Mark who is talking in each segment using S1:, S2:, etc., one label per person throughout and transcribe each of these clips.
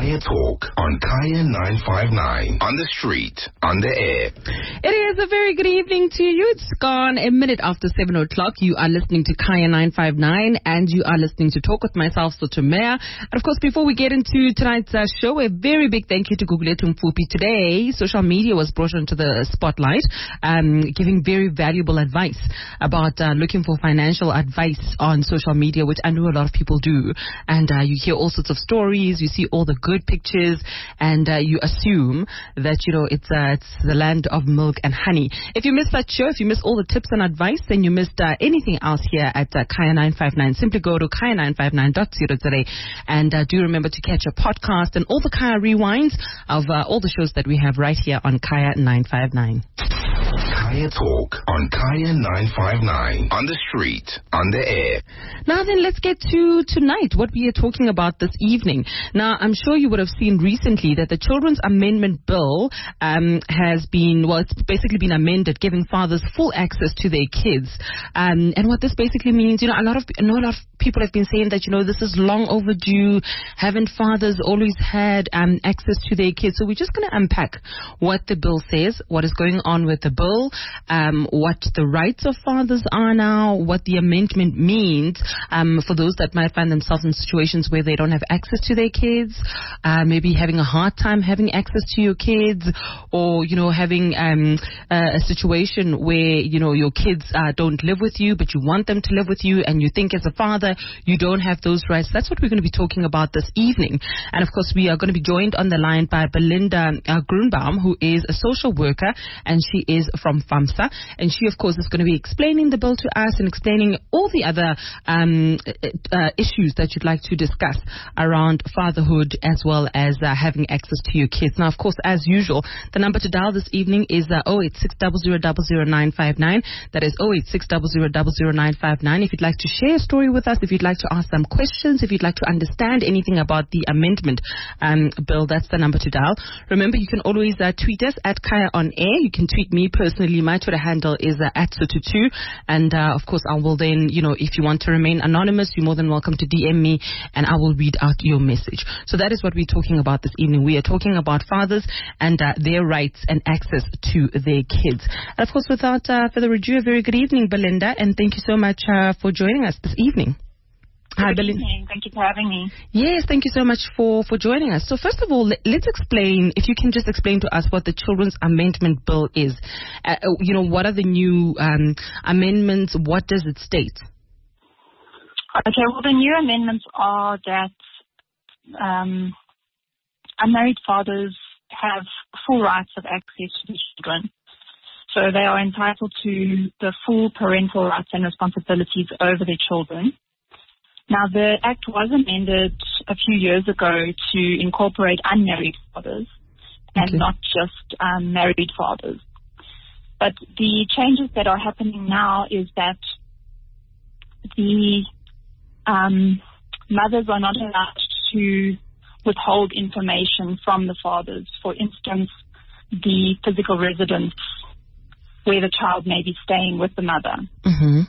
S1: Kaya Talk on Kaya 959. On the street, on the air.
S2: It is a very good evening to you. It's gone a minute after 7 o'clock. You are listening to Kaya 959 and you are listening to Talk with myself, Sotomea. And of course, before we get into tonight's show, a very big thank you to Gugulethu Mfuphi. Today, social media was brought into the spotlight, giving very valuable advice about looking for financial advice on social media, which I know a lot of people do. And you hear all sorts of stories, you see all the good pictures, and you assume that, you know, it's the land of milk and honey. If you missed that show, if you missed all the tips and advice, then you missed anything else here at Kaya 959. Simply go to kaya959.co.za and do remember to catch a podcast and all the Kaya rewinds of all the shows that we have right here on Kaya 959.
S1: Kaya Talk on Kaya 959. On the street, on the air.
S2: Now then, let's get to tonight, what we are talking about this evening. Now, I'm sure you would have seen recently that the Children's Amendment Bill has been, well, it's basically been amended, giving fathers full access to their kids. And what this basically means, you know, I know a lot of people have been saying that, you know, this is long overdue. Haven't fathers always had access to their kids? So we're just going to unpack what the bill says, what is going on with the bill, what the rights of fathers are now, what the amendment means for those that might find themselves in situations where they don't have access to their kids, maybe having a hard time having access to your kids, or, you know, having a situation where, you know, your kids don't live with you, but you want them to live with you, and you think as a father you don't have those rights. That's what we're going to be talking about this evening. And of course, we are going to be joined on the line by Belinda Grunbaum, who is a social worker, and she is from FAMSA, and she of course is going to be explaining the bill to us and explaining all the other issues that you'd like to discuss around fatherhood, as well as having access to your kids. Now, of course, as usual, the number to dial this evening is 086 00959. That is 086 00959. If you'd like to share a story with us, if you'd like to ask some questions, if you'd like to understand anything about the amendment bill, that's the number to dial. Remember, you can always tweet us at Kaya on Air. You can tweet me personally. My Twitter handle is at Sotutu. And of course, I will then, you know, if you want to remain anonymous, you're more than welcome to DM me and I will read out your message. So that is what we're talking about this evening. We are talking about fathers and their rights and access to their kids. And of course, without further ado, a very good evening, Belinda, and thank you so much for joining us this evening. Hi, Belinda.
S3: Thank you for having me.
S2: Yes, thank you so much for joining us. So first of all, let's explain, if you can just explain to us what the Children's Amendment Bill is. You know, what are the new amendments? What does it state?
S3: Okay, well, the new amendments are that unmarried fathers have full rights of access to children. So they are entitled to the full parental rights and responsibilities over their children. Now, the Act was amended a few years ago to incorporate unmarried fathers and not just married fathers. But the changes that are happening now is that the mothers are not allowed to withhold information from the fathers. For instance, the physical residence where the child may be staying with the mother.
S2: Mm-hmm.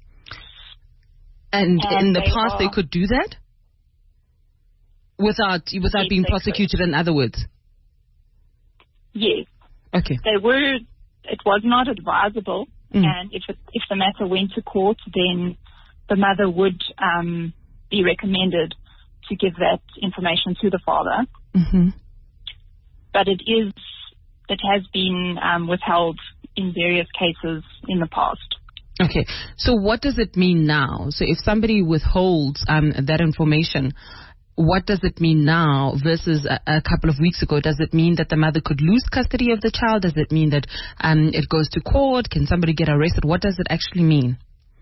S2: And in the past, they could do that without being prosecuted. In other words,
S3: yes.
S2: Okay.
S3: They were. It was not advisable, and if the matter went to court, then the mother would be recommended to give that information to the father.
S2: Mm-hmm.
S3: But it has been withheld in various cases in the past.
S2: Okay, so what does it mean now? So if somebody withholds that information, what does it mean now versus a couple of weeks ago? Does it mean that the mother could lose custody of the child? Does it mean that it goes to court? Can somebody get arrested? What does it actually mean?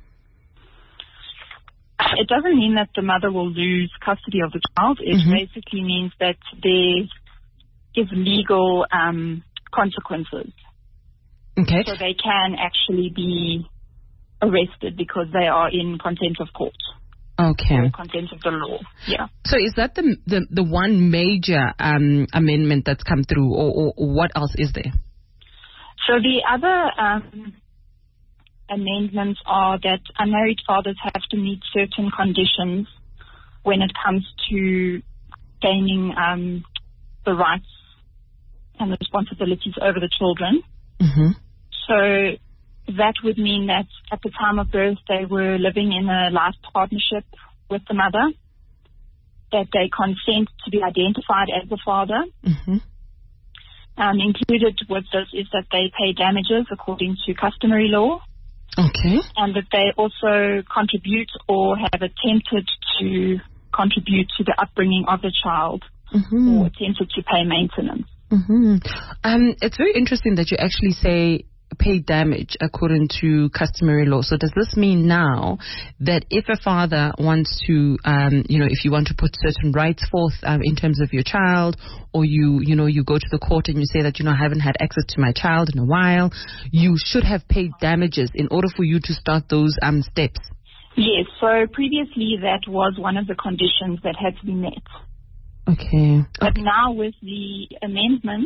S3: It doesn't mean that the mother will lose custody of the child. It basically means that there is legal consequences.
S2: Okay.
S3: So they can actually be arrested because they are in contempt of court.
S2: Okay.
S3: Or contempt of the law. Yeah.
S2: So is that the one major amendment that's come through, or what else is there?
S3: So the other amendments are that unmarried fathers have to meet certain conditions when it comes to gaining the rights and the responsibilities over the children.
S2: Mm-hmm.
S3: So that would mean that at the time of birth, they were living in a life partnership with the mother, that they consent to be identified as the father.
S2: Mm-hmm.
S3: Included with this is that they pay damages according to customary law.
S2: Okay.
S3: And that they also contribute or have attempted to contribute to the upbringing of the child,
S2: Mm-hmm.
S3: or attempted to pay maintenance.
S2: Mm-hmm. It's very interesting that you actually say pay damage according to customary law. So does this mean now that if a father wants to, if you want to put certain rights forth in terms of your child, or you go to the court and you say that, I haven't had access to my child in a while, you should have paid damages in order for you to start those steps?
S3: Yes. So previously that was one of the conditions that had to be met.
S2: Okay.
S3: But now with the amendments,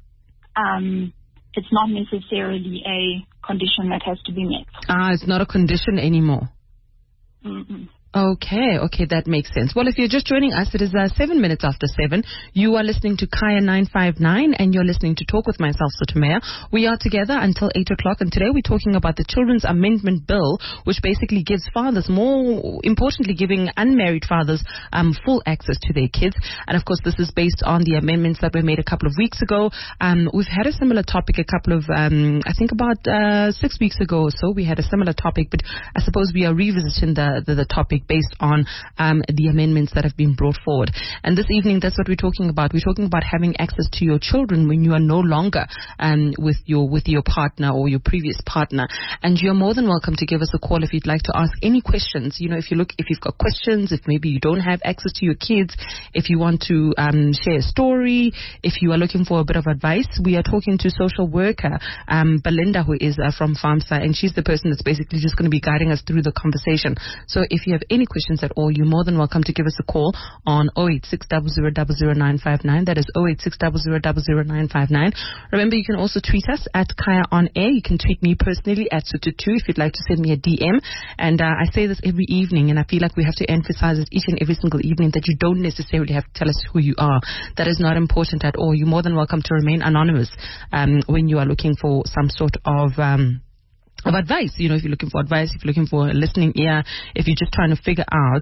S3: it's not necessarily a condition that has to be met.
S2: It's not a condition anymore.
S3: Mm-mm.
S2: Okay, that makes sense. Well, if you're just joining us, it is 7 minutes after 7. You are listening to Kaya 959, and you're listening to Talk with myself, Sotomea. We are together until 8 o'clock, and today we're talking about the Children's Amendment Bill, which basically gives fathers, more importantly, giving unmarried fathers full access to their kids. And of course, this is based on the amendments that were made a couple of weeks ago. We've had a similar topic a couple of, I think about 6 weeks ago or so. We had a similar topic, but I suppose we are revisiting the topic based on the amendments that have been brought forward. And this evening, that's what we're talking about. We're talking about having access to your children when you are no longer with your partner or your previous partner. And you're more than welcome to give us a call if you'd like to ask any questions. If you've got questions, if maybe you don't have access to your kids, if you want to share a story, if you are looking for a bit of advice. We are talking to social worker Belinda, who is from FAMSA, and she's the person that's basically just going to be guiding us through the conversation. So if you have any questions at all, you're more than welcome to give us a call on 086 00959. That is 086 00959. Remember, you can also tweet us at Kaya on Air. You can tweet me personally at Sututu if you'd like to send me a DM. And I say this every evening, and I feel like we have to emphasize it each and every single evening, that you don't necessarily have to tell us who you are. That is not important at all. You're more than welcome to remain anonymous when you are looking for some sort of advice. If you're looking for advice, if you're looking for a listening ear, if you're just trying to figure out,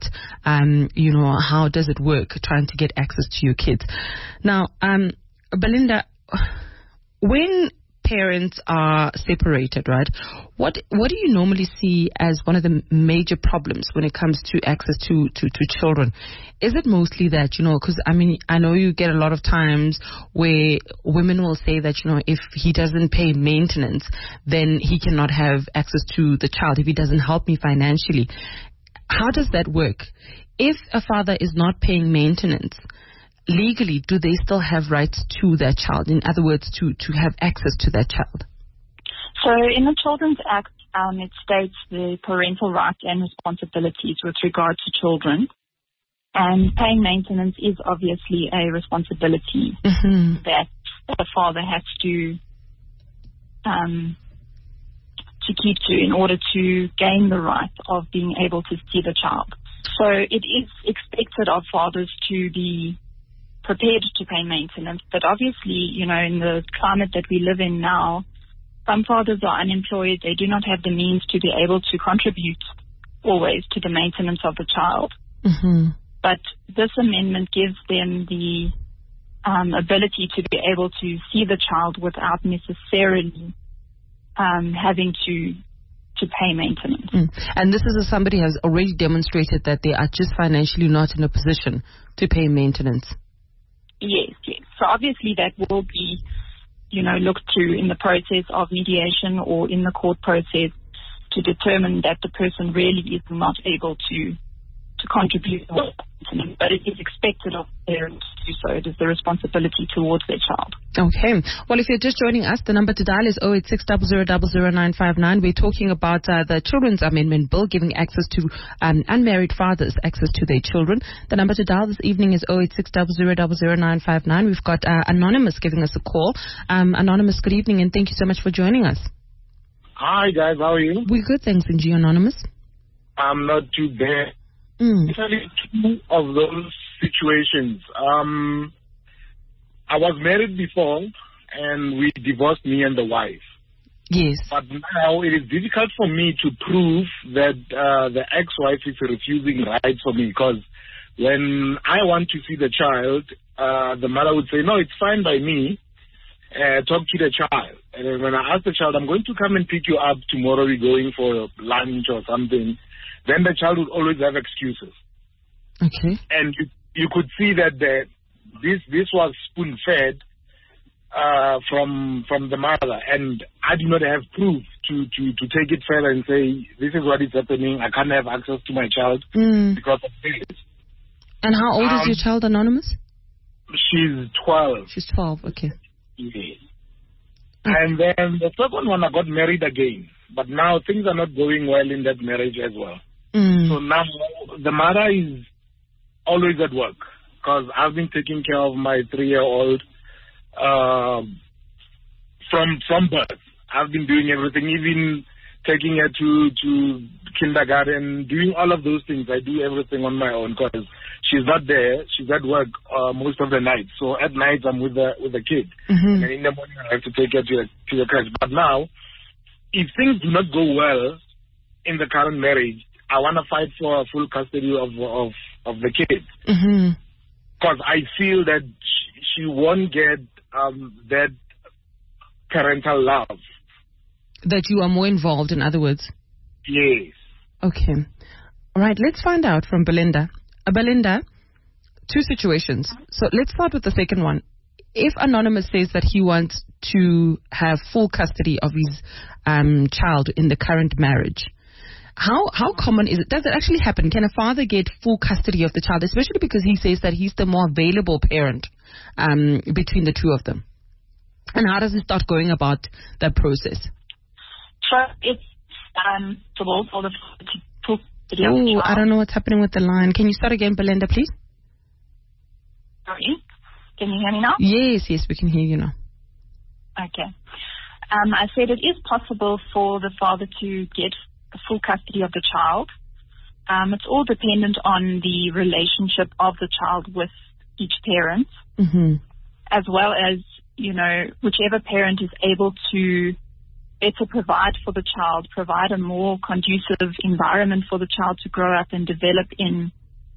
S2: how does it work, trying to get access to your kids. Now, Belinda, when parents are separated, right, what do you normally see as one of the major problems when it comes to access to children? Is it mostly that, because I know you get a lot of times where women will say that, if he doesn't pay maintenance, then he cannot have access to the child, if he doesn't help me financially. How does that work? If a father is not paying maintenance, legally, do they still have rights to that child? In other words, to have access to that child?
S3: So in the Children's Act, it states the parental rights and responsibilities with regard to children. And paying maintenance is obviously a responsibility that the father has to keep to in order to gain the right of being able to see the child. So it is expected of fathers to be prepared to pay maintenance. But obviously, in the climate that we live in now, some fathers are unemployed. They do not have the means to be able to contribute always to the maintenance of the child.
S2: Mm-hmm.
S3: But this amendment gives them the ability to be able to see the child without necessarily having to pay maintenance.
S2: And this is somebody has already demonstrated that they are just financially not in a position to pay maintenance.
S3: Yes. So obviously that will be, looked to in the process of mediation or in the court process to determine that the person really is not able to contribute, but it is expected of parents to do so. It is the responsibility towards their child.
S2: Okay. Well, if you're just joining us, the number to dial is 086 00959. We're talking about the Children's Amendment Bill giving access to unmarried fathers access to their children. The number to dial this evening is 086 00959. We've got Anonymous giving us a call. Anonymous, good evening, and thank you so much for joining us.
S4: Hi, guys. How are you?
S2: We're good, thanks, and you, Anonymous?
S4: I'm not too bad. Actually, two of those situations. I was married before, and we divorced, me and the wife.
S2: Yes.
S4: But now it is difficult for me to prove that the ex-wife is refusing rights for me, because when I want to see the child, the mother would say, no, it's fine by me. Talk to the child. And then when I ask the child, I'm going to come and pick you up tomorrow, we're going for lunch or something, then the child would always have excuses.
S2: Okay.
S4: And you could see that this was spoon-fed from the mother, and I do not have proof to take it further and say, this is what is happening, I can't have access to my child because of this.
S2: And how old is your child, Anonymous?
S4: She's 12.
S2: She's 12, okay.
S4: Yes. And then the second one, I got married again. But now things are not going well in that marriage as well. So now the mother is always at work, because I've been taking care of my 3-year-old from birth. I've been doing everything, even taking her to kindergarten, doing all of those things. I do everything on my own, because she's not there. She's at work most of the night. So at night I'm with the kid, and in the morning I have to take her to the crèche. But now, if things do not go well in the current marriage, I want to fight for full custody of the kid, because I feel that she won't get that parental love.
S2: That you are more involved, in other words.
S4: Yes.
S2: Okay. All right, let's find out from Belinda. Belinda, two situations. So let's start with the second one. If Anonymous says that he wants to have full custody of his child in the current marriage, how common is it? Does it actually happen? Can a father get full custody of the child, especially because he says that he's the more available parent between the two of them? And how does he start going about that process?
S3: So it's possible for the full custody of the
S2: Oh,
S3: child.
S2: I don't know what's happening with the line. Can you start again, Belinda, please?
S3: Sorry, can you hear me now?
S2: Yes, we can hear you now.
S3: Okay. I said it is possible for the father to get full custody of the child. It's all dependent on the relationship of the child with each parent, as well as, whichever parent is able to better provide for the child, provide a more conducive environment for the child to grow up and develop in.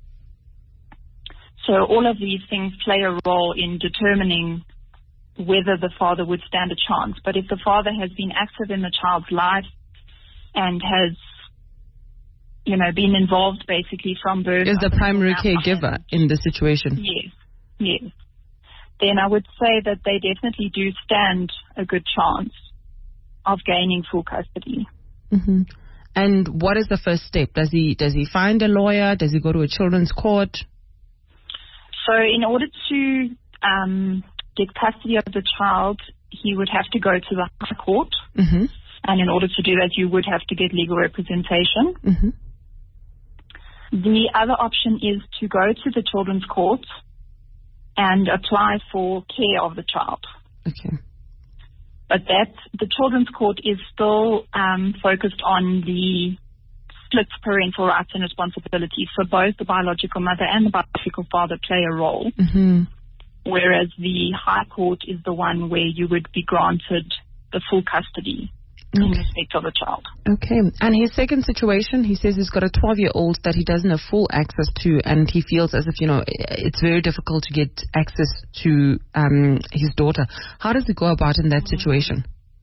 S3: So all of these things play a role in determining whether the father would stand a chance. But if the father has been active in the child's life and has, been involved basically from birth.
S2: Is the primary caregiver in the situation?
S3: Yes. Then I would say that they definitely do stand a good chance of gaining full custody.
S2: And what is the first step? Does he find a lawyer? Does he go to a children's court?
S3: So in order to get custody of the child, he would have to go to the High Court. And in order to do that, you would have to get legal representation. The other option is to go to the children's court and apply for care of the child.
S2: Okay.
S3: But the children's court is still focused on the split parental rights and responsibilities. So both the biological mother and the biological father play a role. Whereas the High Court is the one where you would be granted the full custody in respect of the child.
S2: Okay. And his second situation, he says he's got a 12-year-old that he doesn't have full access to, and he feels as if, it's very difficult to get access to his daughter. How does he go about in that situation?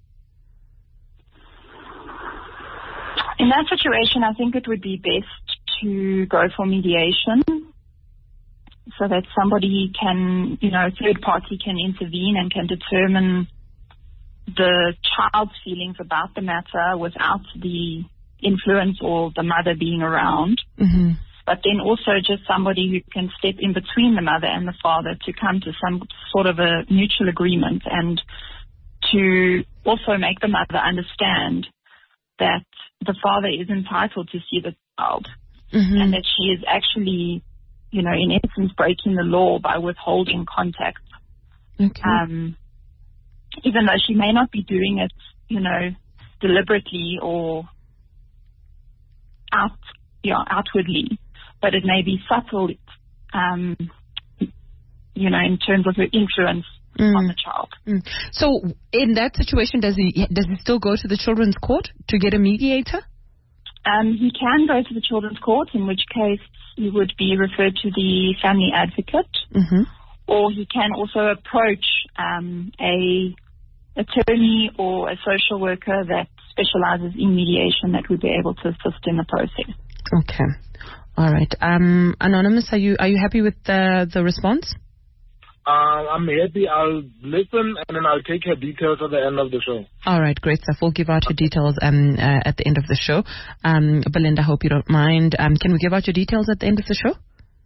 S3: In that situation, I think it would be best to go for mediation so that somebody can, a third party can intervene and can determine the child's feelings about the matter without the influence or the mother being around. But then also just somebody who can step in between the mother and the father to come to some sort of a mutual agreement, and to also make the mother understand that the father is entitled to see the child, and that she is actually, in essence, breaking the law by withholding contact. Even though she may not be doing it, deliberately or outwardly, but it may be subtle, in terms of her influence on the child.
S2: So in that situation, does he still go to the children's court to get a mediator?
S3: He can go to the children's court, in which case he would be referred to the family advocate, or he can also approach a attorney or a social worker that specializes in mediation that would be able to assist in the process.
S2: Okay. All right. Anonymous, are you happy with the response?
S4: I'm happy. I'll listen and then I'll take her details at the end of the show.
S2: All right, great stuff. We'll give out your details at the end of the show. Belinda, hope you don't mind. Can we give out your details at the end of the show?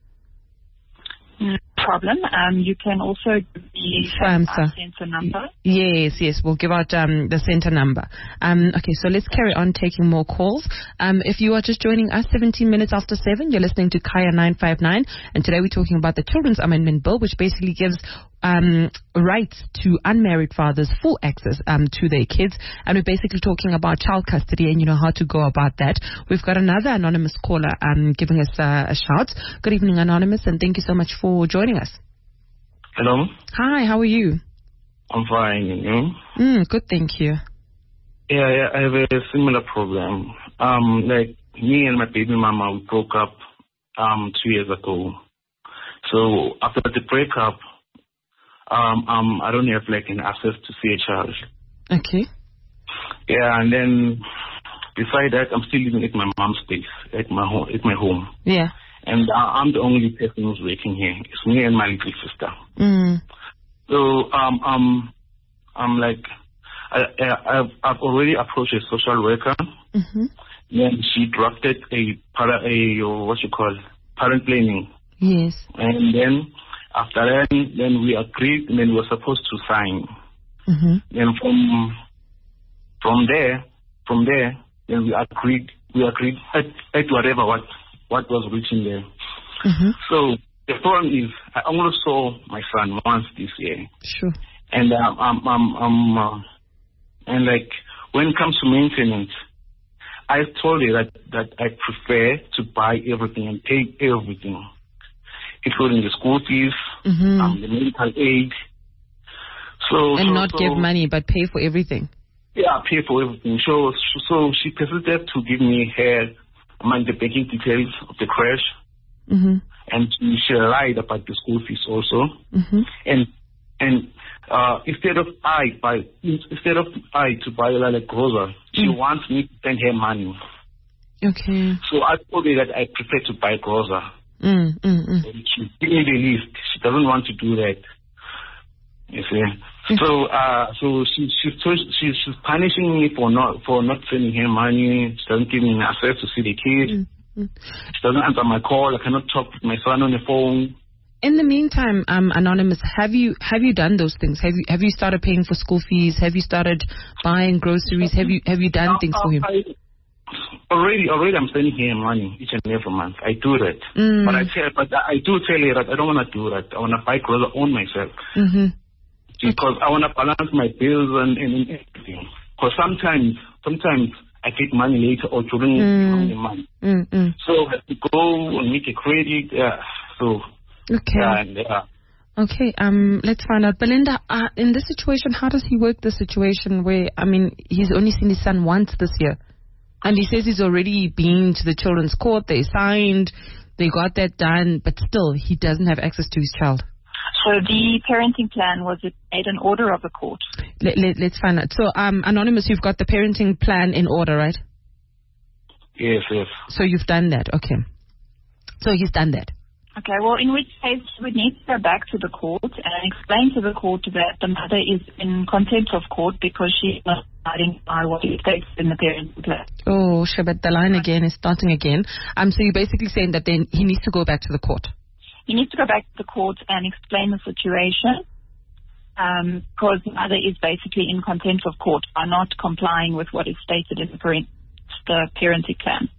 S3: No problem. You can also give the center number.
S2: Yes. We'll give out the center number. Okay, so let's carry on taking more calls. If you are just joining us, 17 minutes after 7, you're listening to Kaya 959, and today we're talking about the Children's Amendment Bill, which basically gives rights to unmarried fathers full access to their kids, and we're basically talking about child custody and how to go about that. We've got another anonymous caller giving us a shout. Good evening, Anonymous, and thank you so much for joining us.
S5: Hello.
S2: Hi, how are you?
S5: I'm fine, and you?
S2: Good, thank you.
S5: Yeah, I have a similar problem. Like me and my baby mama, we broke up 2 years ago. So after the breakup, I don't have an access to see a child.
S2: Okay.
S5: Yeah, and then beside that, I'm still living at my mom's place, at my home.
S2: Yeah.
S5: And I'm the only person who's working here. It's me and my little sister. So I've already approached a social worker. Then she drafted parent planning.
S2: Yes.
S5: And then after that, then we agreed, and then we were supposed to sign. Then from there, then we agreed at whatever what was written there. So the problem is, I only saw my son once this year.
S2: Sure.
S5: And and when it comes to maintenance, I told her that I prefer to buy everything and pay everything, including the school fees, the medical aid.
S2: And not give money, but pay for everything.
S5: Yeah, pay for everything. So she persisted to give me the banking details of the crash, and she lied about the school fees also. And instead of I to buy like grocery, she wants me to send her money. Okay. So I told her that I prefer to buy grocery. She's giving the list. She doesn't want to do that. You see. So she's punishing me for not sending her money. She doesn't give me access to see the kid. She doesn't answer my call. I cannot talk with my son on the phone.
S2: In the meantime, Anonymous, have you done those things? Have you started paying for school fees? Have you started buying groceries? Have you done things for him?
S5: Already, I'm sending him money each and every month. I do that, but I do tell her that I don't want to do that. I want to buy groceries on myself because I want to balance my bills and everything. Because sometimes I get money later or during the month, so I have to go and make a credit. Okay.
S2: Okay, let's find out. Belinda, in this situation, how does he work the situation where, he's only seen his son once this year? And he says he's already been to the children's court, they signed, they got that done, but still, he doesn't have access to his child.
S3: So the parenting plan, was it made an order of the court?
S2: Let's find out. So, Anonymous, you've got the parenting plan in order, right?
S5: Yes.
S2: So you've done that, okay. So he's done that.
S3: Okay, well, in which case we would need to go back to the court and explain to the court that the mother is in contempt of court because she is not abiding by what it states in the parenting plan.
S2: Oh, Shabat, the line again is starting again. So you're basically saying that then he needs to go back to the court.
S3: He needs to go back to the court and explain the situation because the mother is basically in contempt of court by not complying with what is stated in the parenting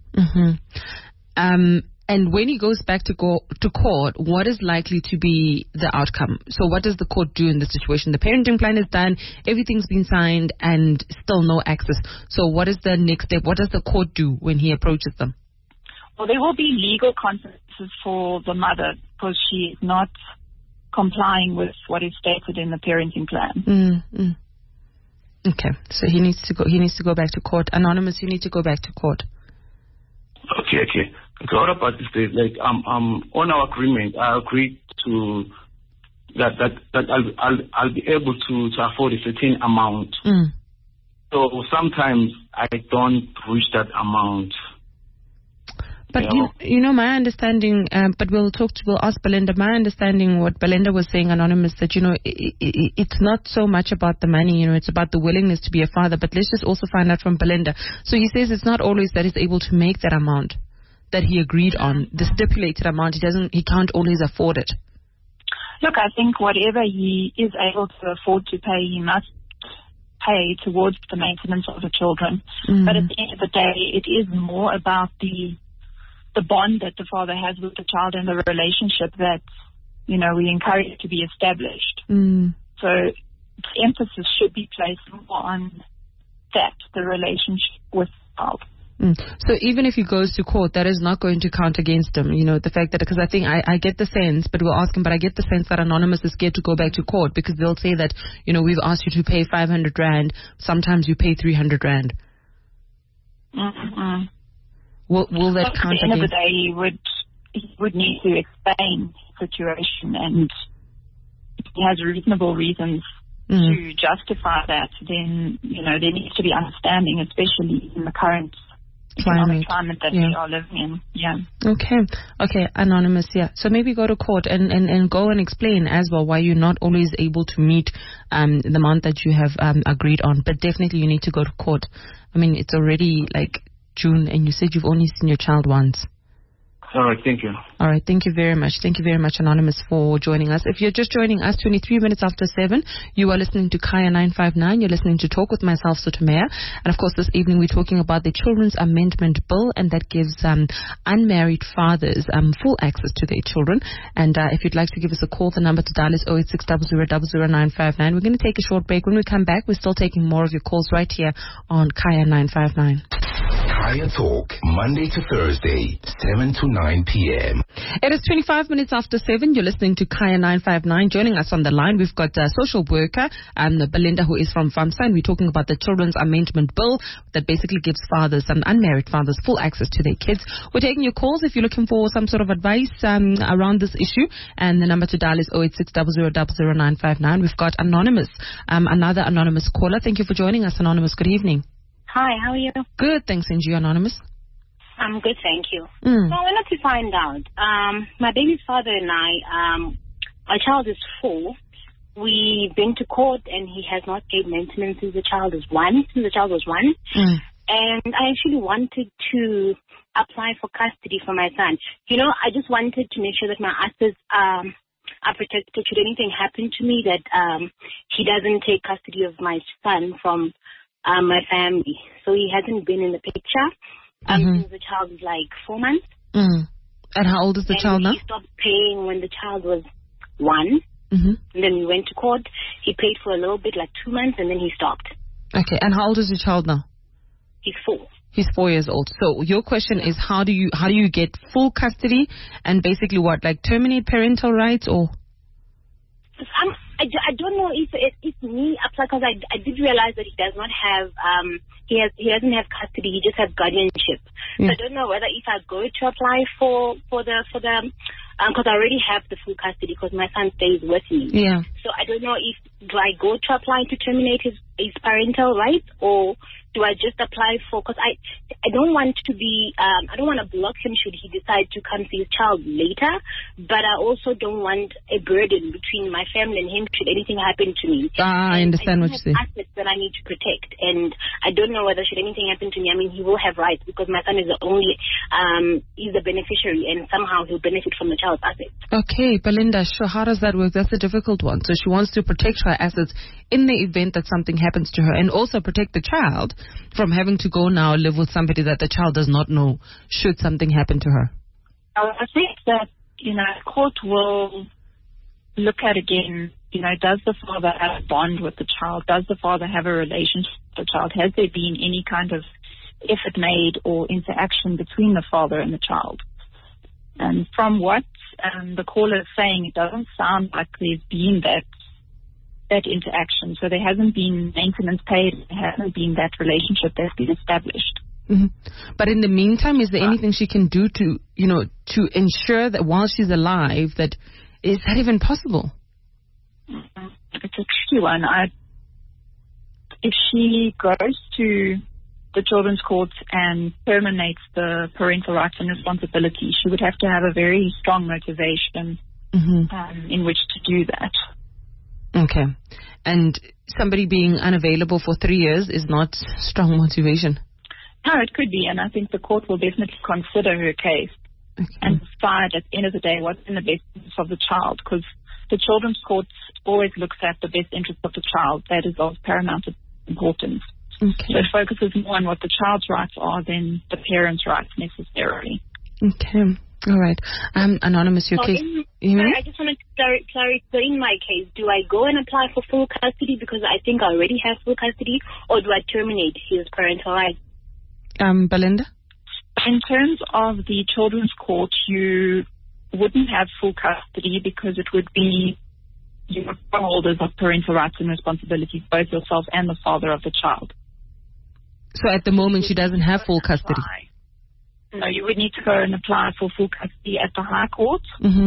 S3: plan. And when he goes back to court, what is likely to be the outcome? So what does the court do in this situation? The parenting plan is done, everything's been signed, and still no access. So what is the next step? What does the court do when he approaches them? Well, there will be legal consequences for the mother because she is not complying with what is stated in the parenting plan.
S2: Okay, so he needs to go. He needs to go back to court. Anonymous, you need to go back to court.
S5: Okay. What about this? Like, on our agreement, I agreed to that I'll be able to afford a certain amount. So sometimes I don't reach that amount.
S2: But you know, my understanding, but we'll ask Belinda. My understanding, what Belinda was saying, Anonymous, that, you know, it's not so much about the money, you know, it's about the willingness to be a father. But let's just also find out from Belinda. So he says it's not always that he's able to make that amount that he agreed on, the stipulated amount. He can't always afford it.
S3: Look, I think whatever he is able to afford to pay, he must pay towards the maintenance of the children. But at the end of the day, it is more about the bond that the father has with the child and the relationship that, you know, we encourage to be established. So the emphasis should be placed more on that, the relationship with the child.
S2: So even if he goes to court, that is not going to count against him, you know, the fact that, because I think I get the sense, but we'll ask him, but I get the sense that Anonymous is scared to go back to court because they'll say that, you know, we've asked you to pay 500 Rand, sometimes you pay 300 Rand. Will that count against? At the end of the day,
S3: he would need to explain the situation, and if he has reasonable reasons to justify that, then, you know, there needs to be understanding, especially in the current climate that we are living in. Okay, Anonymous, so maybe go to court and go and explain as well why you're not always able to meet the amount that you have agreed on, but definitely you need to go to court. I mean, it's already like June, and you said you've only seen your child once.
S5: All right, thank you.
S2: All right, thank you very much. Thank you very much, Anonymous, for joining us. If you're just joining us, 23 minutes after 7, you are listening to Kaya 959. You're listening to Talk with myself, Sotomea. And of course, this evening we're talking about the Children's Amendment Bill, and that gives unmarried fathers full access to their children. And if you'd like to give us a call, the number to dial is 086 00 959. We're going to take a short break. When we come back, we're still taking more of your calls right here on Kaya 959.
S1: Kaya Talk, Monday to Thursday, 7 to 9 p.m.
S2: It is 25 minutes after 7. You're listening to Kaya 959. Joining us on the line, we've got a social worker, Belinda, who is from FAMSA, and we're talking about the Children's Amendment Bill that basically gives fathers and unmarried fathers full access to their kids. We're taking your calls if you're looking for some sort of advice around this issue, and the number to dial is 086 00 959. We've got Anonymous, another Anonymous caller. Thank you for joining us, Anonymous. Good evening.
S6: Hi, how are you?
S2: Good, thanks, and you, Anonymous?
S6: I'm good, thank you. So I wanted to find out, my baby's father and I, our child is 4. We've been to court and he has not paid maintenance since the child was 1. And I actually wanted to apply for custody for my son. You know, I just wanted to make sure that my assets are protected. Should anything happen to me, that he doesn't take custody of my son from my family. So he hasn't been in the picture since the child was like 4 months.
S2: And how old is the child now?
S6: He stopped paying when the child was 1. And then we went to court. He paid for a little bit, like 2 months, and then he stopped.
S2: Okay, and how old is your child now?
S6: He's 4.
S2: He's 4 years old. So your question is, how do you get full custody, and basically what, like terminate parental rights, or?
S6: I don't know if it's me, because I did realize that he does not have he doesn't have custody. He just has guardianship. So I don't know whether if I go to apply for the because I already have the full custody because my son stays with me. So I don't know if do I go to apply to terminate his parental rights, or do I just apply for, because I don't want to be, I don't want to block him should he decide to come see his child later, but I also don't want a burden between my family and him should anything happen to me.
S2: I understand what you're saying.
S6: Assets that I need to protect, and I don't know whether should anything happen to me, I mean, he will have rights because my son is the only, he's the beneficiary, and somehow he'll benefit from the child's assets.
S2: Okay, Belinda, sure, how does that work? That's a difficult one. So she wants to protect her assets in the event that something happens to her, and also protect the child from having to go now live with somebody that the child does not know should something happen to her.
S3: I think that, court will look at again, does the father have a bond with the child? Does the father have a relationship with the child? Has there been any kind of effort made or interaction between the father and the child? And from what the caller is saying, it doesn't sound like there's been that interaction. So there hasn't been maintenance paid. There hasn't been that relationship that's been established.
S2: Mm-hmm. But in the meantime, is there anything she can do to ensure that while she's alive, is that even possible?
S3: It's a tricky one. If she goes to the children's courts and terminates the parental rights and responsibility, she would have to have a very strong motivation in which to do that.
S2: Okay. And somebody being unavailable for 3 years is not strong motivation?
S3: No, it could be, and I think the court will definitely consider her case and decide at the end of the day what's in the best interest of the child, because the children's court always looks at the best interest of the child. That is of paramount importance.
S2: Okay.
S3: So it focuses more on what the child's rights are than the parents' rights necessarily.
S2: Okay. All right. Anonymous, your case.
S6: I just wanted to clarify. So in my case, do I go and apply for full custody because I think I already have full custody, or do I terminate his parental rights?
S2: Belinda?
S3: In terms of the children's court, you wouldn't have full custody because it would be your holders of parental rights and responsibilities, both yourself and the father of the child.
S2: So at the moment she doesn't have full custody?
S3: No, you would need to go and apply for full custody at the High Court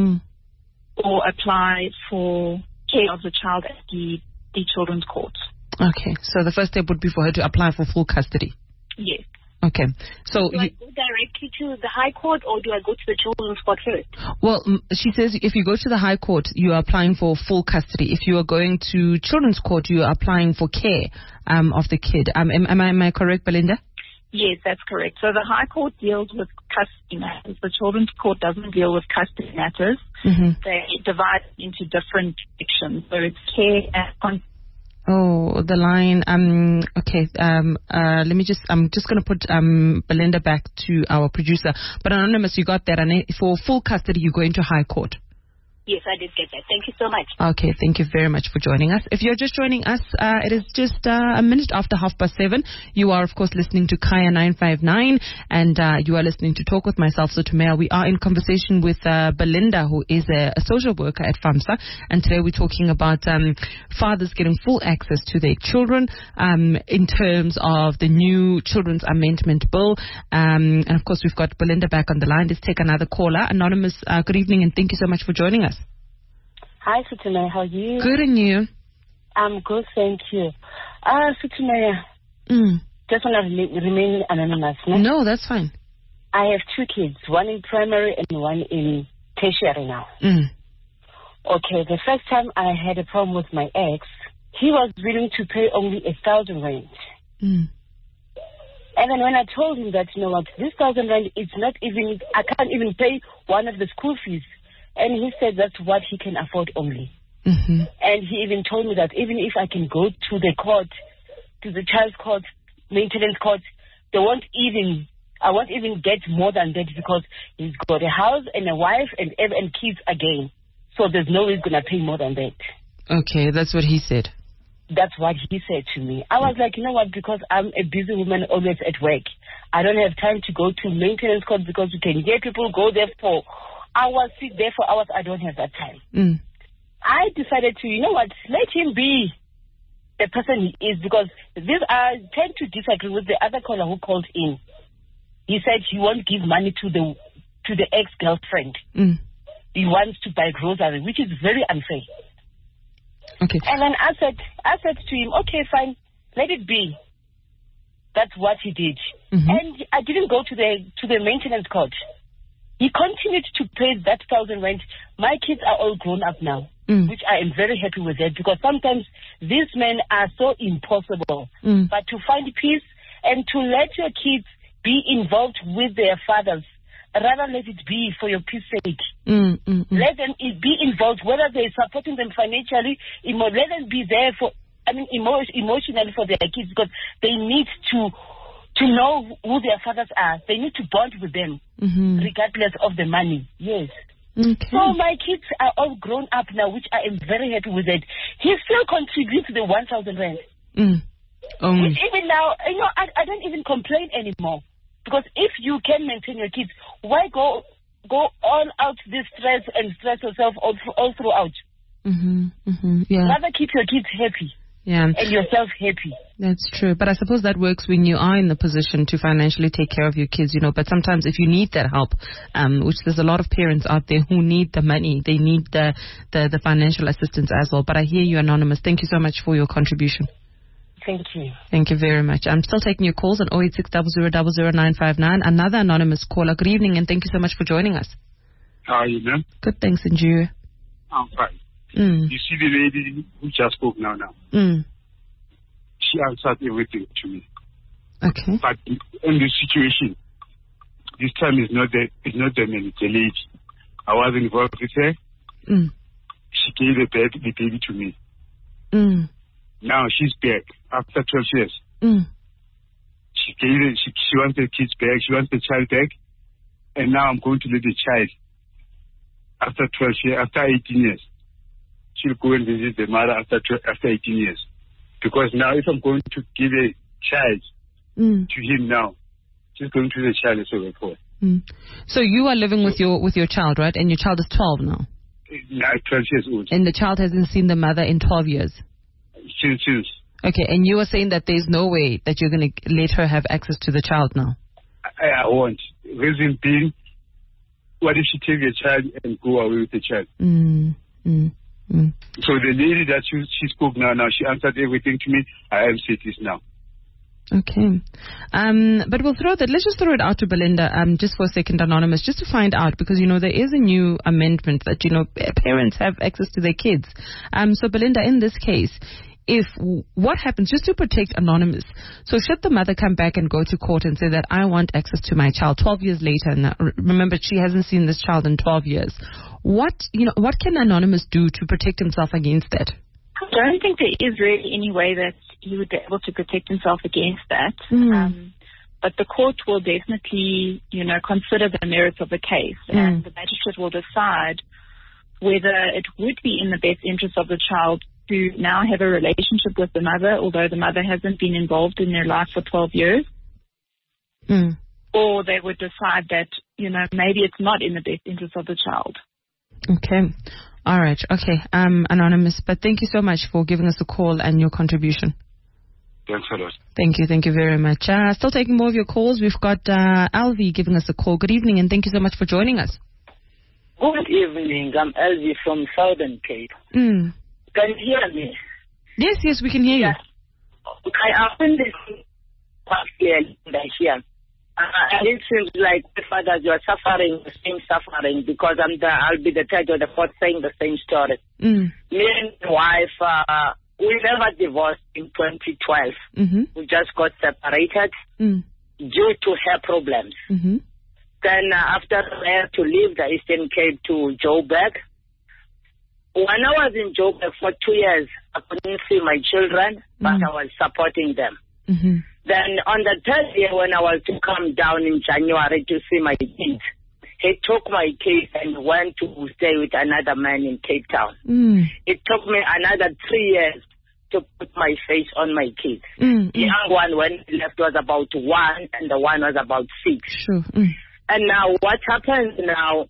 S3: or apply for care of the child at the children's court.
S2: Okay, so the first step would be for her to apply for full custody?
S3: Yes.
S2: Okay. So
S6: do I go directly to the High Court or do I go to the children's court first?
S2: Well, she says if you go to the High Court, you are applying for full custody. If you are going to children's court, you are applying for care of the kid. Am I correct, Belinda?
S3: Yes, that's correct. So the High Court deals with custody matters. The children's court doesn't deal with custody matters. They divide into different sections. So it's care and
S2: Oh, the line. Okay. I'm just going to put Belinda back to our producer. But Anonymous, you got that. And for full custody, you go into High Court.
S6: Yes, I did get that. Thank you so much.
S2: Okay, thank you very much for joining us. If you're just joining us, it is just a minute after 7:30. You are, of course, listening to Kaya 959, and you are listening to Talk with myself, Sotumea. We are in conversation with Belinda, who is a social worker at FAMSA, and today we're talking about fathers getting full access to their children in terms of the new Children's Amendment Bill. And, of course, we've got Belinda back on the line. Let's take another caller. Anonymous, good evening, and thank you so much for joining us.
S7: Hi, Sotumea. How are you?
S2: Good, and you?
S7: I'm good, thank you. Sotumea, just want to remain anonymous.
S2: No, that's fine.
S7: I have 2 kids, one in primary and one in tertiary now. Okay, the first time I had a problem with my ex, he was willing to pay only 1,000 rand. And then when I told him that, you know what, this 1,000 rand, it's not even, I can't even pay one of the school fees. And he said that's what he can afford only. And he even told me that even if I can go to the court, to the child's court, maintenance court, I won't even get more than that because he's got a house and a wife and kids again. So there's no way he's going to pay more than that. Okay,
S2: that's what he said.
S7: That's what he said to me. I was like, you know what, because I'm a busy woman always at work. I don't have time to go to maintenance court because you can hear people go there for hours, sit there for hours. I don't have that time. I decided to, you know what, let him be the person he is, because I tend to disagree with the other caller who called in. He said he won't give money to the ex-girlfriend. He wants to buy groceries, which is very unfair.
S2: Okay.
S7: And then I said to him, okay, fine, let it be. That's what he did. And I didn't go to the maintenance court. He continued to pay that 1,000 rand. My kids are all grown up now, which I am very happy with that, because sometimes these men are so impossible. But to find peace and to let your kids be involved with their fathers, rather let it be for your peace sake. Let them be involved, whether they're supporting them financially, let them be there emotionally for their kids, because they need to know who their fathers are. They need to bond with them, regardless of the money. Yes.
S2: Okay.
S7: So my kids are all grown up now, which I am very happy with it. He still contributes to the 1,000 rand. Which even now, I don't even complain anymore. Because if you can maintain your kids, why go go all out this stress and stress yourself all throughout.
S2: Yeah.
S7: Rather keep your kids happy.
S2: Yeah.
S7: And yourself happy.
S2: That's true. But I suppose that works when you are in the position to financially take care of your kids, you know. But sometimes if you need that help, which there's a lot of parents out there who need the money, they need the financial assistance as well. But I hear you, Anonymous. Thank you so much for your contribution.
S7: Thank you.
S2: Thank you very much. I'm still taking your calls on 08600000959. Another anonymous caller. Good evening and thank you so much for joining us.
S8: How are you, ma'am?
S2: Good, thanks, and you?
S8: I'm fine. You see the lady who just spoke now. She answered everything to me.
S2: Okay.
S8: But in this situation, this time it's not the man, it's the lady. I was involved with her. She gave the baby to me. Now she's back after 12 years. She wants the kids back. She wants the child back. And now I'm going to let the child after 12 years, after 18 years. She'll go and visit the mother after 18 years. Because now if I'm going to give a child to him now, she's going to the child as well.
S2: So you are living with your child, right? And your child is 12 now?
S8: Now 12 years old.
S2: And the child hasn't seen the mother in 12 years?
S8: Since.
S2: Okay, and you are saying that there's no way that you're going to let her have access to the child now?
S8: I won't. Reason being, what if she takes the child and go away with the child? So the lady that she spoke now, she answered everything to me. I am cities now.
S2: Okay. But we'll let's just throw it out to Belinda, just for a second, Anonymous, just to find out, because, you know, there is a new amendment that, you know, parents have access to their kids. So Belinda, in this case, what happens, just to protect Anonymous, so should the mother come back and go to court and say that I want access to my child 12 years later, and remember, she hasn't seen this child in 12 years, what can Anonymous do to protect himself against that?
S3: I don't think there is really any way that he would be able to protect himself against that. But the court will definitely, you know, consider the merits of the case, and the magistrate will decide whether it would be in the best interest of the child to now have a relationship with the mother, although the mother hasn't been involved in their life for 12 years. Or they would decide that, you know, maybe it's not in the best interest of the child.
S2: Okay. All right. Okay. Anonymous, but thank you so much for giving us a call and your contribution.
S8: Thanks a lot.
S2: Thank you. Thank you very much. Still taking more of your calls. We've got Alvi giving us a call. Good evening, and thank you so much for joining us.
S9: Good evening. I'm Alvi from Southern Cape. Can you hear me?
S2: Yes, we can hear you.
S9: I often listen quite clearly here. And it seems like the fathers, you are suffering the same suffering, because I'll be the third or the fourth saying the same story. Me and my wife, we never divorced in 2012. We just got separated due to her problems. Then after I had to leave the Eastern Cape to Joburg. When I was in Joburg for 2 years, I couldn't see my children, but I was supporting them. Then on the third year, when I was to come down in January to see my kids, he took my kids and went to stay with another man in Cape Town. It took me another 3 years to put my face on my kids. The young one, when he left, was about 1, and the one was about 6. And now what happens now,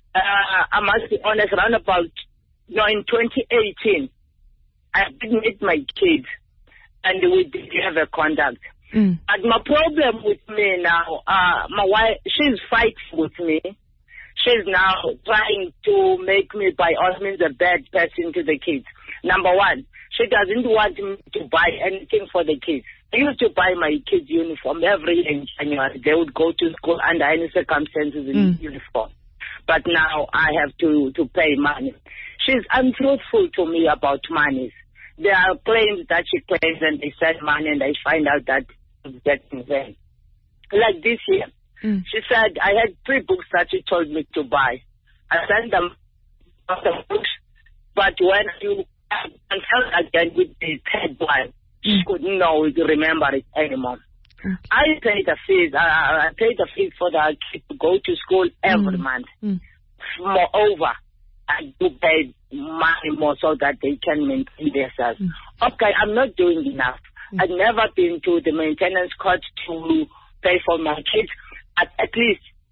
S9: I must be honest, around about, in 2018, I did meet my kids, and we did have a contact. But my problem with me now, my wife, she's fighting with me. She's now trying to make me, by all means, a bad person to the kids. Number one, she doesn't want me to buy anything for the kids. I used to buy my kids' uniform every year in January. They would go to school under any circumstances in uniform. But now I have to pay money. She's untruthful to me about money. There are claims that she claims, and they send money, and I find out that it's getting them. Like this year, she said I had 3 books that she told me to buy. I sent them the books, but when you consult again with the third one, she couldn't remember it anymore. I paid the fees. I paid the fees for the kids to go to school every month. Moreover, I do pay money more so that they can maintain themselves. Okay, I'm not doing enough. I've never been to the maintenance court to pay for my kids. At least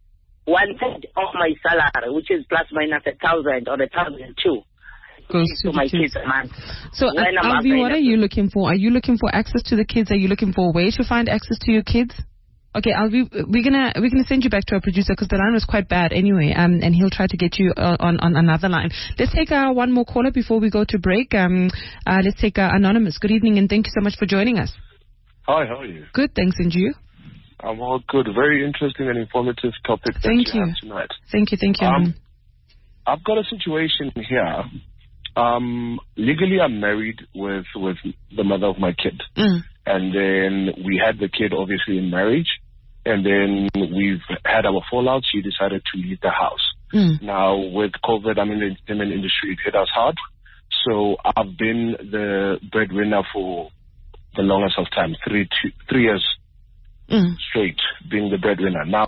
S9: 1/3 of my salary, which is plus minus 1,000 or 1,002.
S2: Goes
S9: to my kids a month.
S2: So, Alvi, what are you looking for? Are you looking for access to the kids? Are you looking for a way to find access to your kids? Okay, Alvi, we're gonna send you back to our producer because the line was quite bad anyway, and he'll try to get you on another line. Let's take one more caller before we go to break. Let's take Anonymous. Good evening, and thank you so much for joining us.
S10: Hi, how are you?
S2: Good, thanks, and you?
S10: I'm all good. Very interesting and informative topic that you have tonight.
S2: Thank you.
S10: I've got a situation here. Legally, I'm married with the mother of my kid. And then we had the kid, obviously, in marriage. And then we've had our fallout. She decided to leave the house. Now, with COVID, I'm in the entertainment industry. It hit us hard. So I've been the breadwinner for the longest of time, 3 years straight, being the breadwinner. Now,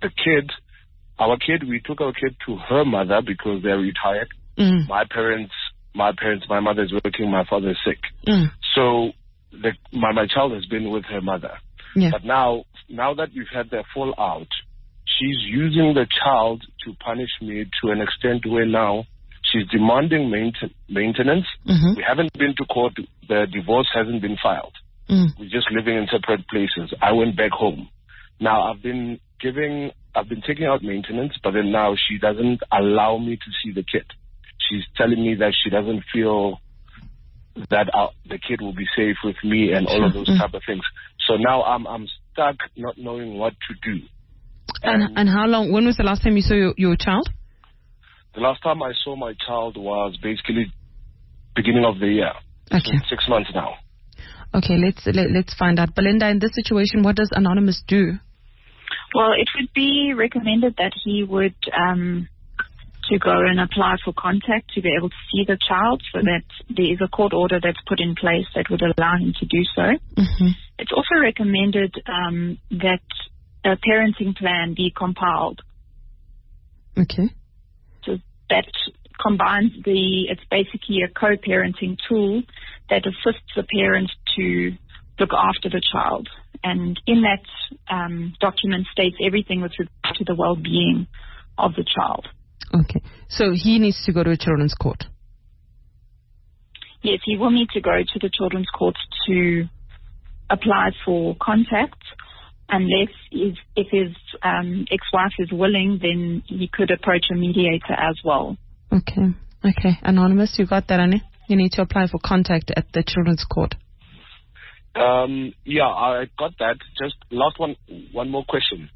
S10: we took our kid to her mother because they're retired. My mother is working, my father is sick. So my child has been with her mother.
S2: Yeah.
S10: But now that we've had their fallout, she's using the child to punish me to an extent where now she's demanding maintenance. We haven't been to court. The divorce hasn't been filed. We're just living in separate places. I went back home. Now I've been taking out maintenance, but then now she doesn't allow me to see the kid. She's telling me that she doesn't feel that the kid will be safe with me and all of those type of things. So now I'm stuck not knowing what to do.
S2: And how long? When was the last time you saw your child?
S10: The last time I saw my child was basically beginning of the year.
S2: Okay.
S10: So 6 months now.
S2: Okay, let's find out. Belinda, in this situation, what does Anonymous do?
S3: Well, it would be recommended that he would to go and apply for contact to be able to see the child, so that there is a court order that's put in place that would allow him to do so. It's also recommended that a parenting plan be compiled.
S2: Okay.
S3: So that combines it's basically a co-parenting tool that assists the parent to look after the child. And in that document states everything with regard to the well-being of the child.
S2: Okay. So he needs to go to a children's court?
S3: Yes, he will need to go to the children's court to apply for contact. Unless if his ex-wife is willing, then he could approach a mediator as well.
S2: Okay. Anonymous, you got that, Annie? You need to apply for contact at the children's court.
S10: Yeah, I got that. Just last one more question.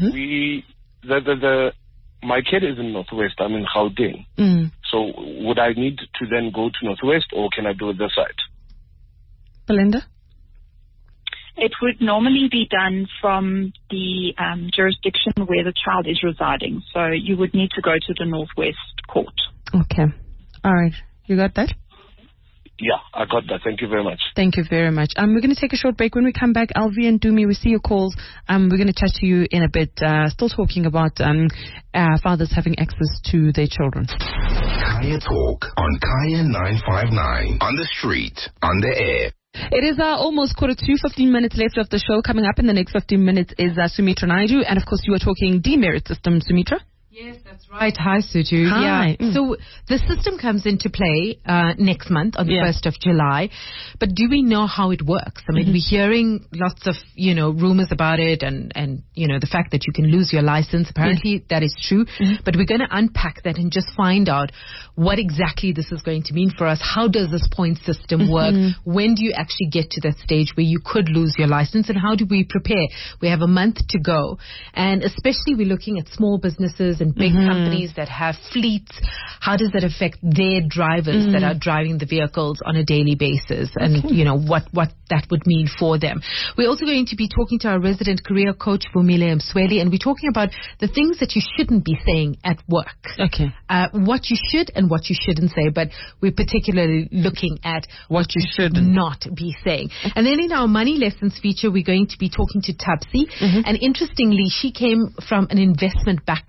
S10: My kid is in Northwest. I'm in Gauteng. So would I need to then go to Northwest, or can I do it this side?
S2: Belinda?
S3: It would normally be done from the jurisdiction where the child is residing. So you would need to go to the Northwest Court.
S2: Okay. All right. You got that?
S10: Yeah, I got that. Thank you very much.
S2: Thank you very much. We're going to take a short break. When we come back, Alvi and Dumi, we see your calls. We're going to chat to you in a bit. Still talking about fathers having access to their children.
S1: Kaya Talk on Kaya 959. On the street, on the air.
S2: It is almost 15 minutes left of the show. Coming up in the next 15 minutes is Sumitra Naidu. And, of course, you are talking demerit system, Sumitra.
S11: Yes, that's right. Hi, Suju.
S2: Hi.
S11: Yeah. So the system comes into play next month on the 1st of July. But do we know how it works? I mean, we're hearing lots of, rumors about it and the fact that you can lose your license. Apparently that is true. But we're going to unpack that and just find out what exactly this is going to mean for us. How does this point system work? When do you actually get to that stage where you could lose your license? And how do we prepare? We have a month to go. And especially we're looking at small businesses and big companies that have fleets. How does that affect their drivers that are driving the vehicles on a daily basis? And, what that would mean for them. We're also going to be talking to our resident career coach, Vumile Msweli, and we're talking about the things that you shouldn't be saying at work.
S2: Okay.
S11: What you should and what you shouldn't say, but we're particularly looking at what you should not be saying. And then in our money lessons feature, we're going to be talking to Tabsi. And interestingly, she came from an investment background. She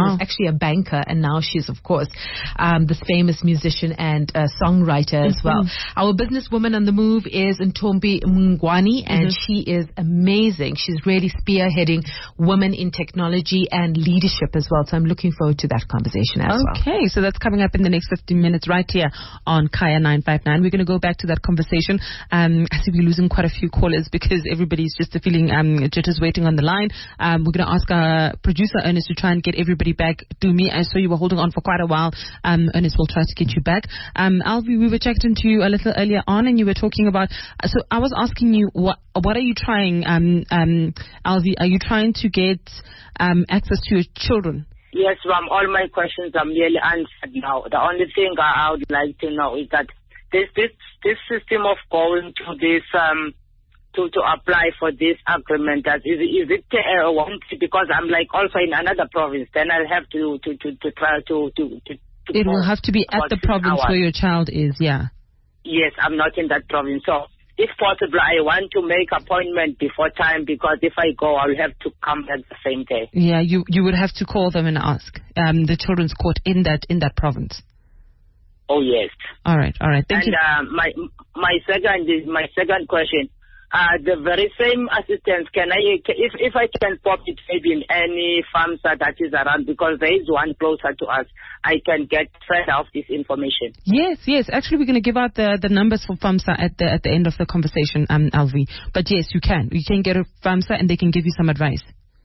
S11: was actually a banker, and now she's, of course, this famous musician and songwriter as well. Our businesswoman on the move is Ntombi Mngwani, and she is amazing. She's really spearheading women in technology and leadership as well. So I'm looking forward to that conversation as well.
S2: Okay, so that's coming up in the next 15 minutes right here on Kaya 959. We're going to go back to that conversation. I see we're losing quite a few callers because everybody's just feeling jitters waiting on the line. We're going to ask our producer Ernest to try and get everybody back. Dumi, I saw you were holding on for quite a while. Ernest will try to get you back. Alvi, we were chatting to you a little earlier on, and you were talking about. So I was asking you, what are you trying, Alvi? Are you trying to get access to your children?
S9: Yes, ma'am. All my questions are merely answered now. The only thing I would like to know is that this system of going to this to apply for this agreement, that is it one, because I'm like also in another province, then I'll have to try to
S2: it will have to be at the province where your child is, yeah.
S9: Yes, I'm not in that province. So if possible, I want to make appointment before time, because if I go, I'll have to come back the same day.
S2: Yeah, you would have to call them and ask the children's court in that province.
S9: Oh yes.
S2: All right. Thank you.
S9: And my second question. The very same assistance, if I can pop it maybe in any FAMSA that is around, because there is one closer to us, I can get further of this information.
S2: Yes. Actually, we're going to give out the numbers for FAMSA at the end of the conversation, Alvi. But yes, you can. You can get a FAMSA and they can give you some advice.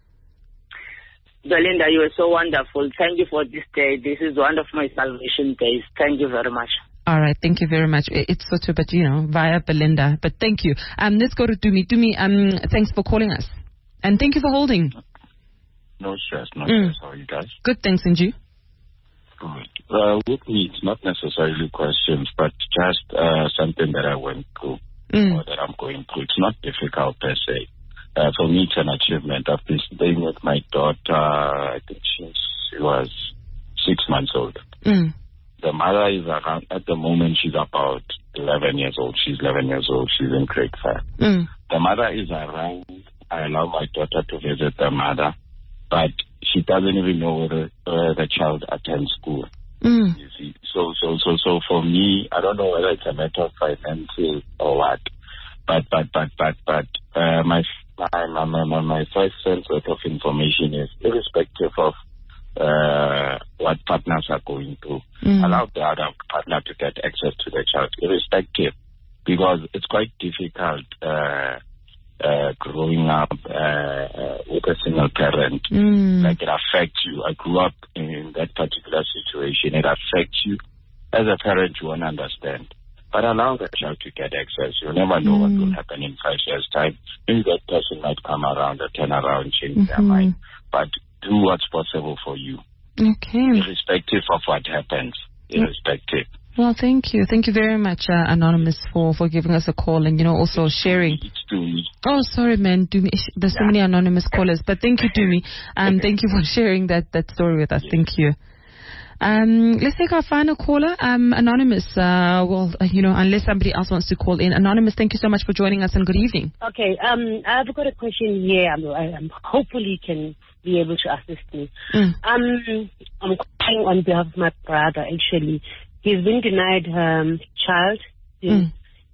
S9: Belinda, you are so wonderful. Thank you for this day. This is one of my salvation days. Thank you very much.
S2: All right, thank you very much. It's sort of, but via Belinda. But thank you. Let's go to Dumi. Dumi, thanks for calling us. And thank you for holding.
S12: No stress. How are you guys?
S2: Good, thanks, and you?
S12: Good. With me, it's not necessarily questions, but just something that I went through or that I'm going through. It's not difficult per se. For me, it's an achievement. I've been staying with my daughter, I think she was 6 months old. The mother is around, at the moment, she's about 11 years old. She's 11 years old. She's in grade 5. The mother is around. I allow my daughter to visit the mother, but she doesn't even know where the child attends school. You see, so for me, I don't know whether it's a matter of finances or what, but my first sense of information is, irrespective of what partners are going through, allow the other partner to get access to the child, irrespective, because it's quite difficult growing up with a single parent. Like, it affects you. I grew up in that particular situation. It affects you. As a parent, you won't understand. But allow the child to get access. You'll never know what will happen in 5 years' time. Maybe that person might come around or turn around, change their mind. But do what's possible for you.
S2: Okay.
S12: Irrespective of what happens. Irrespective.
S2: Well, thank you. Thank you very much, Anonymous, for giving us a call and, also sharing. Oh, sorry, man. There's so many anonymous callers. But thank you, Dumi. Thank you for sharing that story with us. Thank you. Let's take our final caller, Anonymous. Unless somebody else wants to call in. Anonymous, thank you so much for joining us and good evening.
S13: Okay, I've got a question here. I'm hopefully can be able to assist me. I'm calling on behalf of my brother, actually. He's been denied child since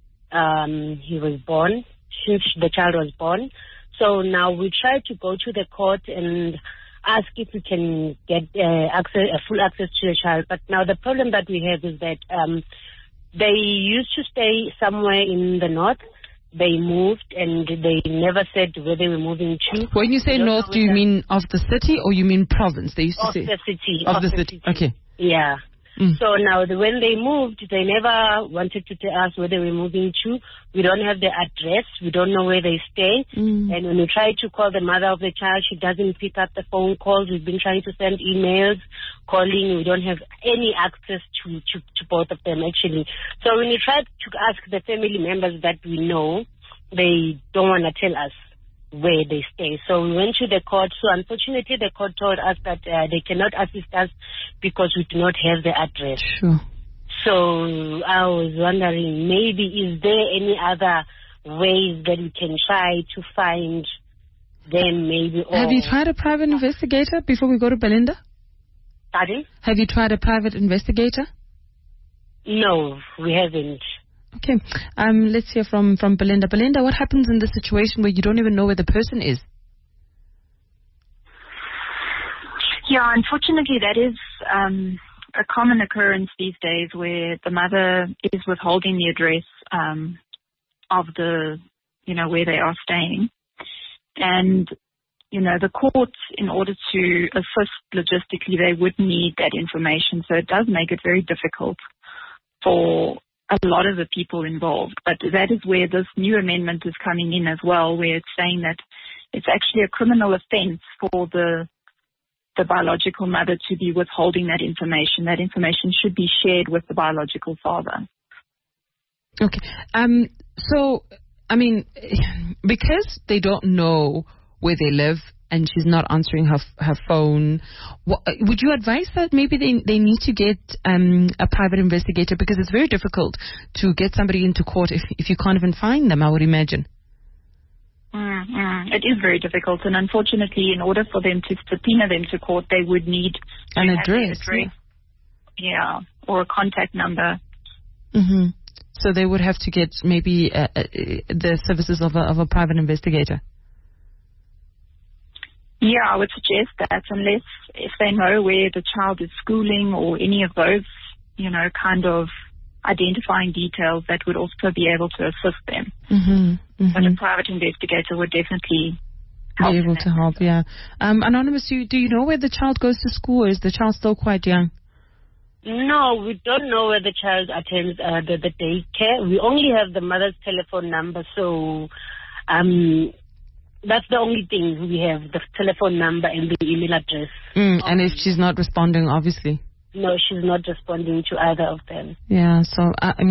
S13: he was born, since the child was born. So now we try to go to the court and ask if we can get full access to the child. But now the problem that we have is that they used to stay somewhere in the north. They moved and they never said where they were moving to.
S2: When you say north, do you mean of the city or you mean province? They used to say
S13: the city.
S2: Of the city. Okay.
S13: Yeah. So now when they moved, they never wanted to tell us where they were moving to. We don't have the address. We don't know where they stay. And when we try to call the mother of the child, she doesn't pick up the phone calls. We've been trying to send emails, calling. We don't have any access to both of them, actually. So when we try to ask the family members that we know, they don't want to tell us where they stay. So we went to the court. So unfortunately, the court told us that they cannot assist us because we do not have the address.
S2: Sure.
S13: So I was wondering, maybe is there any other ways that we can try to find them, maybe?
S2: Have you tried a private investigator before we go to Belinda?
S13: Pardon?
S2: Have you tried a private investigator?
S13: No, we haven't.
S2: Okay. Let's hear from Belinda. Belinda, what happens in the situation where you don't even know where the person is?
S3: Yeah, unfortunately, that is a common occurrence these days, where the mother is withholding the address of the, where they are staying. And, the courts, in order to assist logistically, they would need that information. So it does make it very difficult for a lot of the people involved. But that is where this new amendment is coming in as well, where it's saying that it's actually a criminal offense for the biological mother to be withholding that information. That information should be shared with the biological father.
S2: Okay. So, because they don't know where they live and she's not answering her phone, would you advise that maybe they need to get a private investigator? Because it's very difficult to get somebody into court if you can't even find them, I would imagine.
S3: It is very difficult, and unfortunately, in order for them to subpoena them to court, they would need
S2: an address.
S3: Yeah, or a contact number.
S2: Mm-hmm. So they would have to get maybe the services of a private investigator.
S3: Yeah, I would suggest that, unless if they know where the child is schooling or any of those, kind of identifying details, that would also be able to assist them.
S2: Mm-hmm.
S3: But a private investigator would definitely help.
S2: Be able to help, yeah. Anonymous, do you know where the child goes to school, or is the child still quite young?
S13: No, we don't know where the child attends the daycare. We only have the mother's telephone number, so that's the only thing we have, the telephone number and the email address.
S2: And if she's not responding, obviously.
S13: No, she's not responding to either of them.
S2: Yeah, so,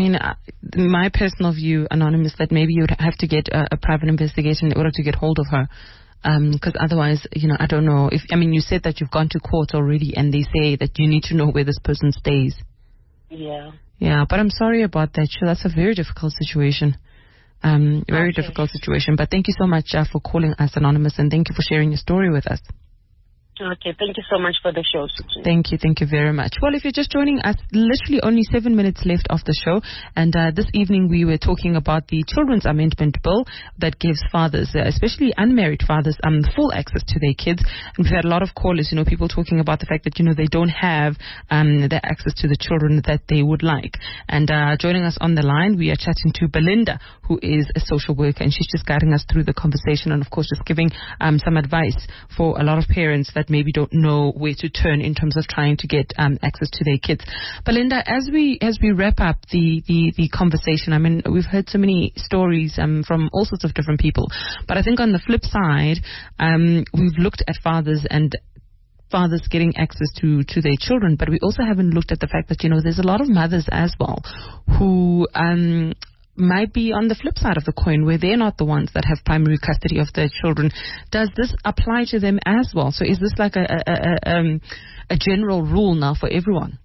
S2: my personal view, Anonymous, that maybe you would have to get a private investigation in order to get hold of her. Because otherwise, I don't know. You said that you've gone to court already and they say that you need to know where this person stays.
S13: Yeah.
S2: Yeah, but I'm sorry about that. Sure, that's a very difficult situation. Very difficult situation. But thank you so much for calling us, Anonymous, and thank you for sharing your story with us.
S13: Okay, thank you so much for the show, Suchi.
S2: Thank you very much. Well, if you're just joining us, literally only 7 minutes left of the show, and this evening we were talking about the Children's Amendment Bill that gives fathers, especially unmarried fathers, full access to their kids. And we've had a lot of callers, people talking about the fact that, they don't have the access to the children that they would like. And joining us on the line, we are chatting to Belinda, who is a social worker, and she's just guiding us through the conversation and, of course, just giving some advice for a lot of parents that maybe don't know where to turn in terms of trying to get access to their kids. Belinda, as we wrap up the conversation, we've heard so many stories from all sorts of different people, but I think on the flip side, we've looked at fathers getting access to their children, but we also haven't looked at the fact that there's a lot of mothers as well who might be on the flip side of the coin, where they're not the ones that have primary custody of their children. Does this apply to them as well? So is this like a general rule now for everyone?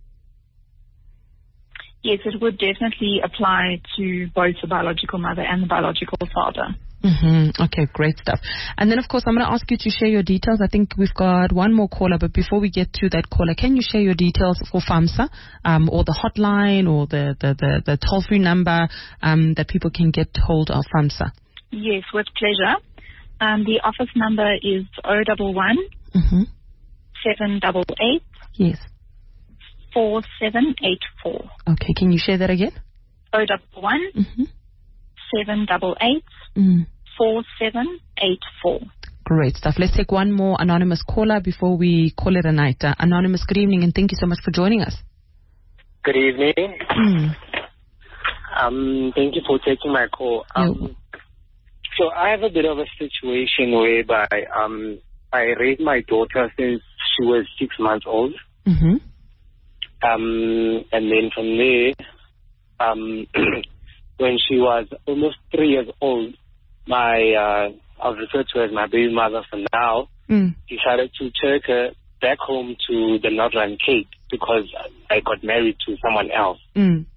S3: Yes, it would definitely apply to both the biological mother and the biological father.
S2: Mm-hmm. Okay, great stuff. And then, of course, I'm going to ask you to share your details. I think we've got one more caller, but before we get to that caller, can you share your details for FAMSA, or the hotline, or the toll-free number that people can get hold of FAMSA?
S3: Yes, with pleasure. The office number is 011 788
S2: yes
S3: 4784.
S2: Okay, can you share that again?
S3: 011 788 4784.
S2: Great stuff. Let's take one more anonymous caller before we call it a night. Anonymous, good evening, and thank you so much for joining us.
S14: Good evening. Thank you for taking my call. So I have a bit of a situation whereby I raised my daughter since she was 6 months old. And then from there, when she was almost 3 years old, I'll refer to her as my baby mother for now, decided to take her back home to the Northern Cape because I got married to someone else. And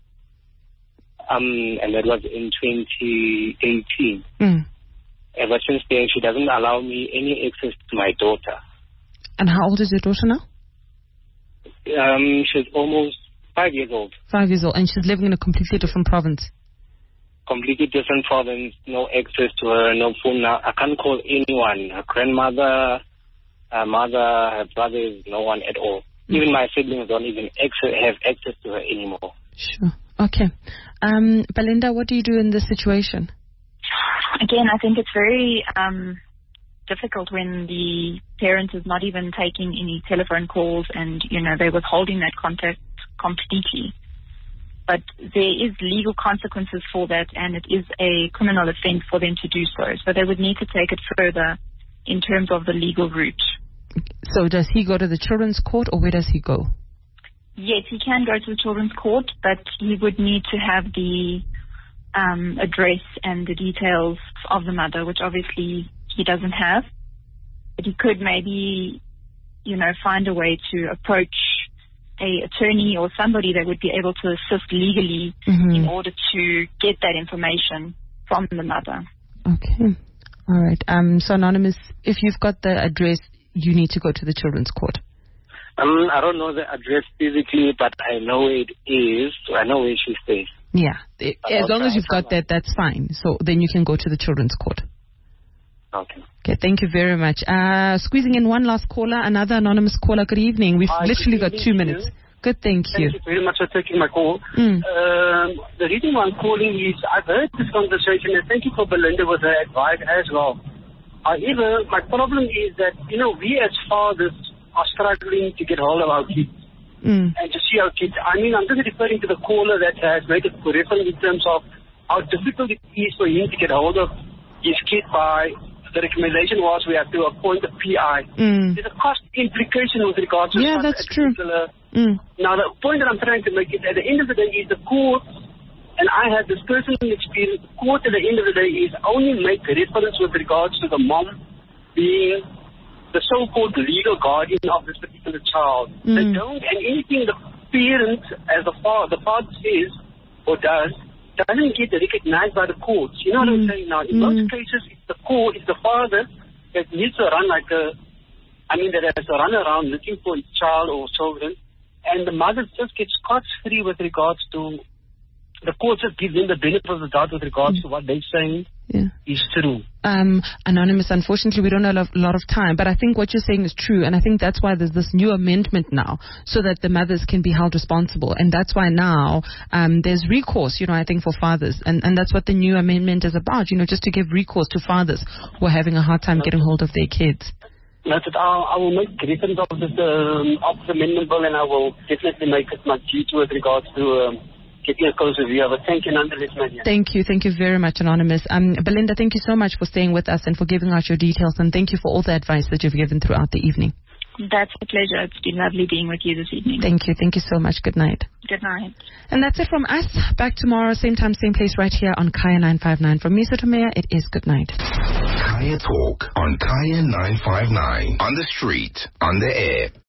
S14: that was in 2018. Ever since then, she doesn't allow me any access to my daughter.
S2: And how old is your daughter now?
S14: She's almost 5 years old.
S2: 5 years old, and she's living in a completely different province.
S14: Completely different province, no access to her, no phone now. I can't call anyone. Her grandmother, her mother, her brothers, no one at all. Even my siblings don't even have access to her anymore.
S2: Sure. Okay. Belinda, what do you do in this situation?
S3: Again, I think it's very difficult when the parent is not even taking any telephone calls and, they're withholding that contact completely. But there is legal consequences for that, and it is a criminal offense for them to do so. So they would need to take it further in terms of the legal route.
S2: So does he go to the children's court, or where does he go?
S3: Yes, he can go to the children's court, but he would need to have the address and the details of the mother, which obviously he doesn't have. But he could maybe, find a way to approach a attorney or somebody that would be able to assist legally in order to get that information from the mother.
S2: Okay. All right. So Anonymous, if you've got the address, you need to go to the children's court.
S14: I don't know the address physically, but I know it is. I know where she stays.
S2: Yeah. As long as you've got that, that's fine. So then you can go to the children's court.
S14: Okay.
S2: Okay, thank you very much. Squeezing in one last caller, another anonymous caller. Good evening. We've literally got 2 minutes. Good, thank you.
S15: Thank you very much for taking my call. The reason why I'm calling is I've heard this conversation, and thank you for Belinda with her advice as well. However, my problem is that, we as fathers are struggling to get hold of our kids and to see our kids. I mean, I'm just referring to the caller that has made a reference in terms of how difficult it is for him to get hold of his kid by the recommendation was we have to appoint a PI. There's a cost implication with regards to
S2: that's true.
S15: Now, the point that I'm trying to make is at the end of the day is the court, and I have this personal experience, the court at the end of the day is only make reference with regards to the mom being the so-called legal guardian of this particular child. They don't, and anything the parent, as the father says or does, doesn't get recognized by the courts. You know what I'm saying now? In most cases, it's the court, it's the father that needs to run that has to run around looking for his child or children, and the mother just gets scot-free with regards to, the courts just give them the benefit of the doubt with regards to what they're saying is true.
S2: Anonymous, unfortunately, we don't have a lot of time, but I think what you're saying is true, and I think that's why there's this new amendment now, so that the mothers can be held responsible, and that's why now there's recourse, I think, for fathers, and that's what the new amendment is about, just to give recourse to fathers who are having a hard time getting hold of their kids.
S15: I will make reference of this amendment bill, and I will definitely make it my duty with regards to getting a closer view of it. Thank you, nonetheless, Nadia.
S2: Thank you very much, Anonymous. Belinda, thank you so much for staying with us and for giving out your details, and thank you for all the advice that you've given throughout the evening.
S3: That's a pleasure. It's been lovely being with you this evening.
S2: Thank you so much. Good night.
S3: Good night.
S2: And that's it from us. Back tomorrow, same time, same place, right here on Kaya 959. From me, Sotomea, it is good night.
S1: Kaya Talk on Kaya 959. On the street, on the air.